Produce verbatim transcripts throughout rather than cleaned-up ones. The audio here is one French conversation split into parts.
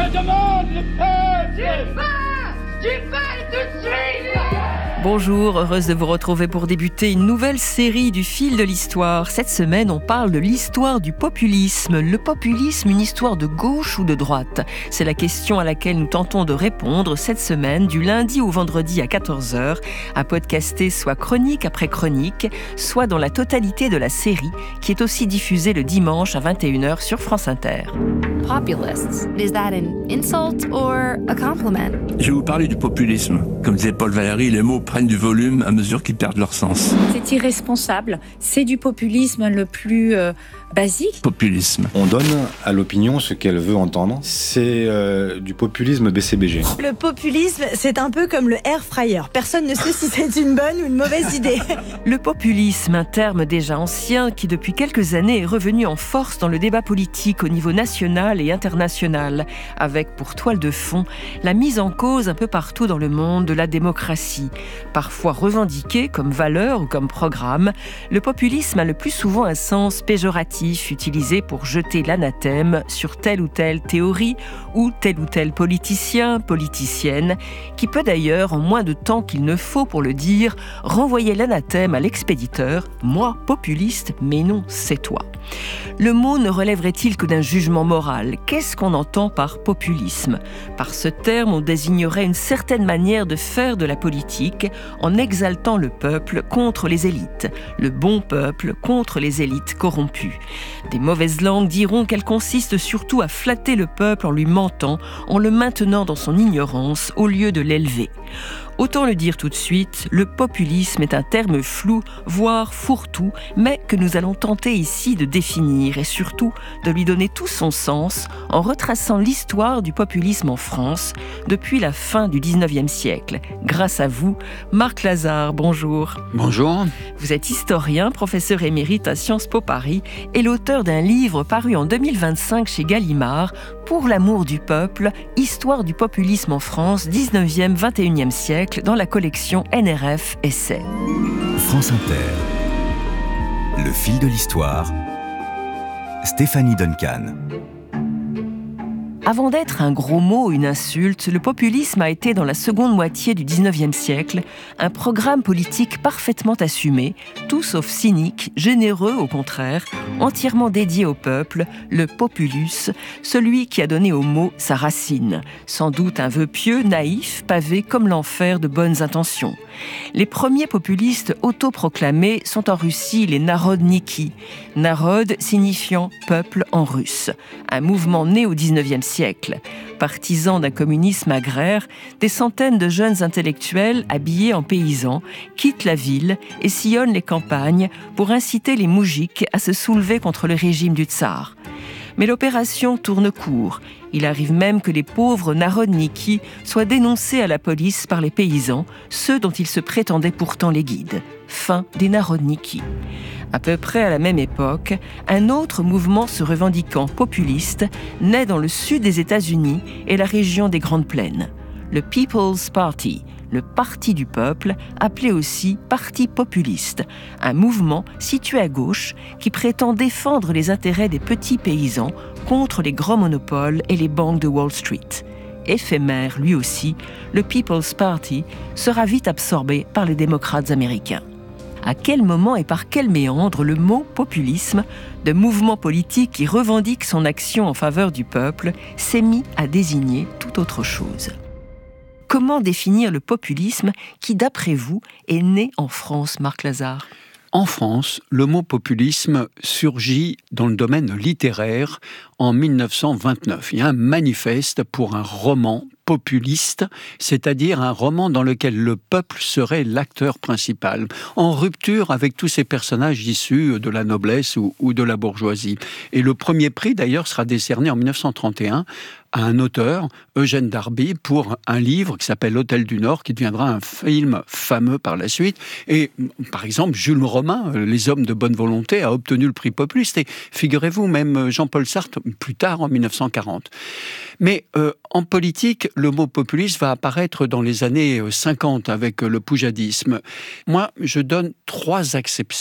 Je demande le peuple. Du feu. Du feu tout de suite. Bonjour, heureuse de vous retrouver pour débuter une nouvelle série du fil de l'histoire. Cette semaine, on parle de l'histoire du populisme. Le populisme, une histoire de gauche ou de droite? C'est la question à laquelle nous tentons de répondre cette semaine, du lundi au vendredi à quatorze heures, à podcaster soit chronique après chronique, soit dans la totalité de la série, qui est aussi diffusée le dimanche à vingt et une heures sur France Inter. Populists. Is that an insult or a compliment? Je vais vous parler du populisme. Comme disait Paul Valéry, les mots prennent du volume à mesure qu'ils perdent leur sens. C'est irresponsable. C'est du populisme le plus euh, basique. Populisme. On donne à l'opinion ce qu'elle veut entendre. C'est euh, du populisme B C B G. Le populisme, c'est un peu comme le air fryer. Personne ne sait si c'est une bonne ou une mauvaise idée. Le populisme, un terme déjà ancien qui depuis quelques années est revenu en force dans le débat politique au niveau national et international, avec pour toile de fond la mise en cause un peu partout dans le monde de la démocratie. Parfois revendiqué comme valeur ou comme programme, le populisme a le plus souvent un sens péjoratif, utilisé pour jeter l'anathème sur telle ou telle théorie ou tel ou tel politicien, politicienne, qui peut d'ailleurs, en moins de temps qu'il ne faut pour le dire, renvoyer l'anathème à l'expéditeur « moi, populiste, mais non, c'est toi ». Le mot ne relèverait-il que d'un jugement moral? Qu'est-ce qu'on entend par populisme? Par ce terme, on désignerait une certaine manière de faire de la politique en exaltant le peuple contre les élites, le bon peuple contre les élites corrompues. Des mauvaises langues diront qu'elle consiste surtout à flatter le peuple en lui mentant, en le maintenant dans son ignorance au lieu de l'élever. Autant le dire tout de suite, le populisme est un terme flou, voire fourre-tout, mais que nous allons tenter ici de définir et surtout de lui donner tout son sens en retraçant l'histoire du populisme en France depuis la fin du dix-neuvième siècle. Grâce à vous, Marc Lazare, bonjour. Bonjour. Vous êtes historien, professeur émérite à Sciences Po Paris et l'auteur d'un livre paru en deux mille vingt-cinq chez Gallimard, Pour l'amour du peuple, histoire du populisme en France, dix-neuvième à vingt et unième siècle, dans la collection N R F Essais. France Inter. Le fil de l'histoire. Stéphanie Duncan. Avant d'être un gros mot ou une insulte, le populisme a été dans la seconde moitié du dix-neuvième siècle un programme politique parfaitement assumé, tout sauf cynique, généreux au contraire, entièrement dédié au peuple, le populus, celui qui a donné au mot sa racine. Sans doute un vœu pieux, naïf, pavé comme l'enfer de bonnes intentions. Les premiers populistes autoproclamés sont en Russie les narodniki, narod signifiant peuple en russe, un mouvement né au dix-neuvième siècle. Partisans d'un communisme agraire, des centaines de jeunes intellectuels habillés en paysans quittent la ville et sillonnent les campagnes pour inciter les moujiks à se soulever contre le régime du tsar. Mais l'opération tourne court. Il arrive même que les pauvres narodniki soient dénoncés à la police par les paysans, ceux dont ils se prétendaient pourtant les guides. Fin des narodniki. À peu près à la même époque, un autre mouvement se revendiquant populiste naît dans le sud des États-Unis et la région des Grandes Plaines. Le People's Party, le Parti du peuple, appelé aussi Parti populiste, un mouvement situé à gauche qui prétend défendre les intérêts des petits paysans contre les grands monopoles et les banques de Wall Street. Éphémère lui aussi, le People's Party sera vite absorbé par les démocrates américains. À quel moment et par quel méandre le mot populisme, de mouvement politique qui revendique son action en faveur du peuple, s'est mis à désigner tout autre chose? Comment définir le populisme qui, d'après vous, est né en France, Marc Lazare? En France, le mot populisme surgit dans le domaine littéraire en mille neuf cent vingt-neuf. Il y a un manifeste pour un roman populiste, c'est-à-dire un roman dans lequel le peuple serait l'acteur principal, en rupture avec tous ces personnages issus de la noblesse ou, ou de la bourgeoisie. Et le premier prix, d'ailleurs, sera décerné en mille neuf cent trente et un à un auteur, Eugène Darby, pour un livre qui s'appelle L'Hôtel du Nord, qui deviendra un film fameux par la suite. Et par exemple, Jules Romain, Les Hommes de bonne volonté, a obtenu le prix populiste. Et figurez-vous, même Jean-Paul Sartre, plus tard, en mille neuf cent quarante. Mais euh, en politique, le mot populiste va apparaître dans les années cinquante avec le poujadisme. Moi, je donne trois acceptions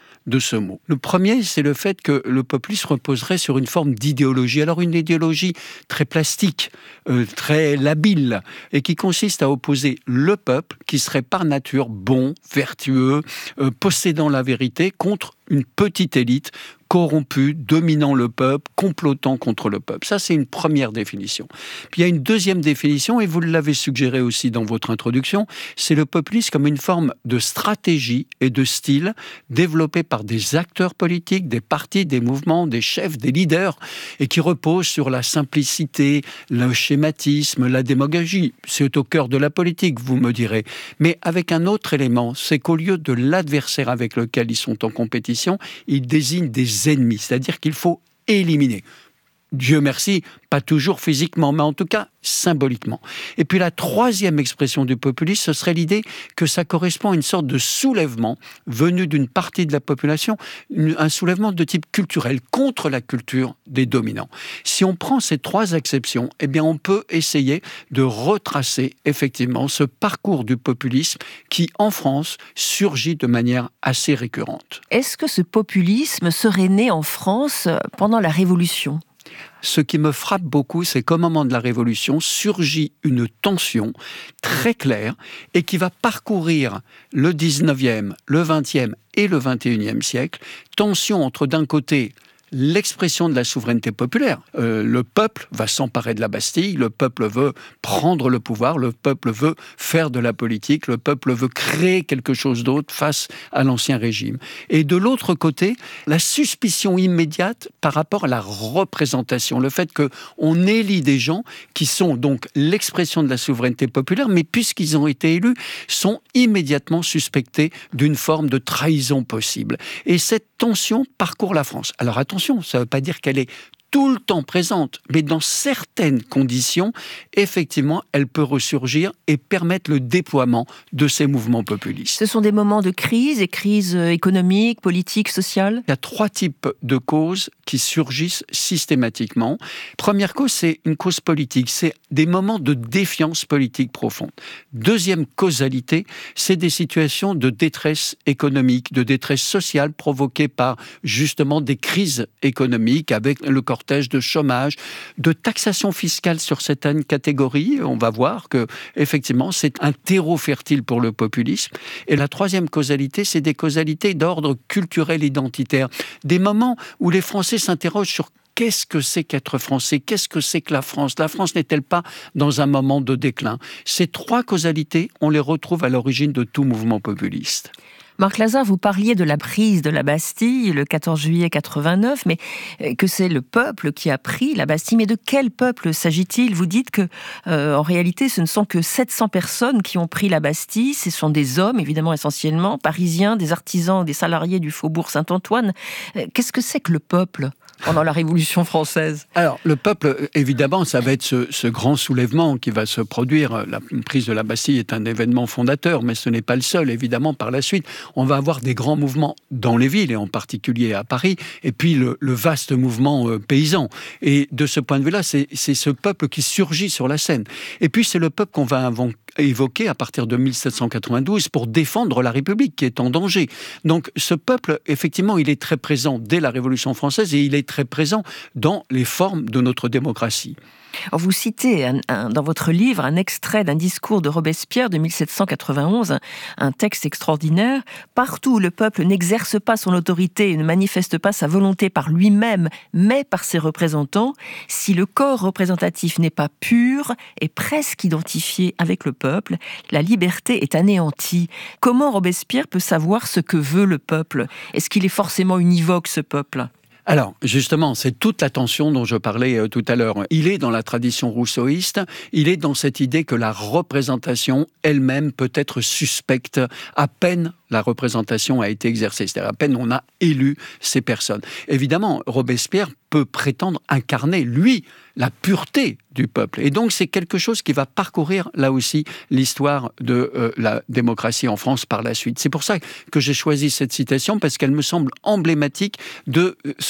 de ce mot. Le premier, c'est le fait que le populisme reposerait sur une forme d'idéologie. Alors une idéologie très plastique, euh, très labile, et qui consiste à opposer le peuple, qui serait par nature bon, vertueux, euh, possédant la vérité, contre une petite élite corrompue, dominant le peuple, complotant contre le peuple. Ça, c'est une première définition. Puis il y a une deuxième définition, et vous l'avez suggéré aussi dans votre introduction, c'est le populisme comme une forme de stratégie et de style développé par des acteurs politiques, des partis, des mouvements, des chefs, des leaders, et qui repose sur la simplicité, le schématisme, la démagogie. C'est au cœur de la politique, vous me direz. Mais avec un autre élément, c'est qu'au lieu de l'adversaire avec lequel ils sont en compétition, ils désignent des ennemis, c'est-à-dire qu'il faut éliminer. Dieu merci, pas toujours physiquement, mais en tout cas symboliquement. Et puis la troisième expression du populisme, ce serait l'idée que ça correspond à une sorte de soulèvement venu d'une partie de la population, un soulèvement de type culturel contre la culture des dominants. Si on prend ces trois exceptions, eh bien on peut essayer de retracer effectivement ce parcours du populisme qui, en France, surgit de manière assez récurrente. Est-ce que ce populisme serait né en France pendant la Révolution ? Ce qui me frappe beaucoup, c'est qu'au moment de la Révolution, surgit une tension très claire et qui va parcourir le dix-neuvième, le vingtième et le vingt et unième siècle. Tension entre, d'un côté, l'expression de la souveraineté populaire. Euh, le peuple va s'emparer de la Bastille, le peuple veut prendre le pouvoir, le peuple veut faire de la politique, le peuple veut créer quelque chose d'autre face à l'ancien régime. Et de l'autre côté, la suspicion immédiate par rapport à la représentation, le fait qu'on élit des gens qui sont donc l'expression de la souveraineté populaire, mais puisqu'ils ont été élus, sont immédiatement suspectés d'une forme de trahison possible. Et cette tension parcourt la France. Alors attention, ça ne veut pas dire qu'elle est tout le temps présente, mais dans certaines conditions, effectivement, elle peut ressurgir et permettre le déploiement de ces mouvements populistes. Ce sont des moments de crise, et crise économique, politique, sociale ? Il y a trois types de causes qui surgissent systématiquement. Première cause, c'est une cause politique, c'est des moments de défiance politique profonde. Deuxième causalité, c'est des situations de détresse économique, de détresse sociale provoquées par justement des crises économiques avec le cortège de chômage, de taxation fiscale sur certaines catégories. On va voir que effectivement, c'est un terreau fertile pour le populisme. Et la troisième causalité, c'est des causalités d'ordre culturel identitaire. Des moments où les Français s'interrogent sur qu'est-ce que c'est qu'être français ? Qu'est-ce que c'est que la France ? La France n'est-elle pas dans un moment de déclin ? Ces trois causalités, on les retrouve à l'origine de tout mouvement populiste. Marc Lazare, vous parliez de la prise de la Bastille le quatorze juillet quatre-vingt-neuf, mais que c'est le peuple qui a pris la Bastille. Mais de quel peuple s'agit-il ? Vous dites que, euh, en réalité, ce ne sont que sept cents personnes qui ont pris la Bastille. Ce sont des hommes, évidemment, essentiellement, parisiens, des artisans, des salariés du faubourg Saint-Antoine. Qu'est-ce que c'est que le peuple pendant la Révolution française ? Alors, le peuple, évidemment, ça va être ce, ce grand soulèvement qui va se produire. La prise de la Bastille est un événement fondateur, mais ce n'est pas le seul, évidemment, par la suite. On va avoir des grands mouvements dans les villes, et en particulier à Paris, et puis le, le vaste mouvement euh, paysan. Et de ce point de vue-là, c'est, c'est ce peuple qui surgit sur la scène. Et puis, c'est le peuple qu'on va inventer, évoqué à partir de mille sept cent quatre-vingt-douze pour défendre la République qui est en danger. Donc ce peuple, effectivement, il est très présent dès la Révolution française et il est très présent dans les formes de notre démocratie. Alors vous citez un, un, dans votre livre un extrait d'un discours de Robespierre de mille sept cent quatre-vingt-onze, un, un texte extraordinaire. « Partout où le peuple n'exerce pas son autorité et ne manifeste pas sa volonté par lui-même, mais par ses représentants, si le corps représentatif n'est pas pur et presque identifié avec le peuple, la liberté est anéantie. » Comment Robespierre peut savoir ce que veut le peuple ? Est-ce qu'il est forcément univoque, ce peuple ? Alors, justement, c'est toute la tension dont je parlais euh, tout à l'heure. Il est dans la tradition rousseauiste, il est dans cette idée que la représentation elle-même peut être suspecte à peine la représentation a été exercée, c'est-à-dire à peine on a élu ces personnes. Évidemment, Robespierre peut prétendre incarner, lui, la pureté du peuple. Et donc, c'est quelque chose qui va parcourir, là aussi, l'histoire de euh, la démocratie en France par la suite. C'est pour ça que j'ai choisi cette citation, parce qu'elle me semble emblématique de ce qui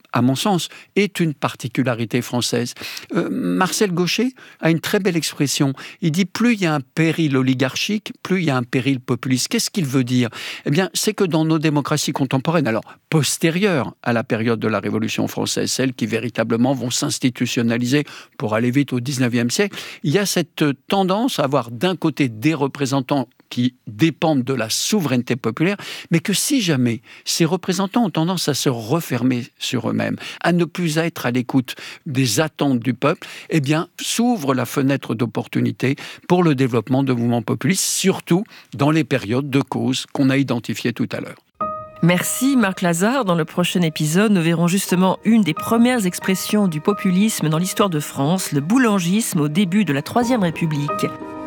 à mon sens, est une particularité française. Euh, Marcel Gauchet a une très belle expression. Il dit « plus il y a un péril oligarchique, plus il y a un péril populiste ». Qu'est-ce qu'il veut dire ? Eh bien, c'est que dans nos démocraties contemporaines, alors postérieures à la période de la Révolution française, celles qui véritablement vont s'institutionnaliser pour aller vite au dix-neuvième siècle, il y a cette tendance à avoir d'un côté des représentants qui dépendent de la souveraineté populaire, mais que si jamais ces représentants ont tendance à se refermer sur eux-mêmes, à ne plus être à l'écoute des attentes du peuple, eh bien, s'ouvre la fenêtre d'opportunité pour le développement de mouvements populistes, surtout dans les périodes de cause qu'on a identifiées tout à l'heure. Merci Marc Lazare. Dans le prochain épisode, nous verrons justement une des premières expressions du populisme dans l'histoire de France, le boulangisme au début de la Troisième République.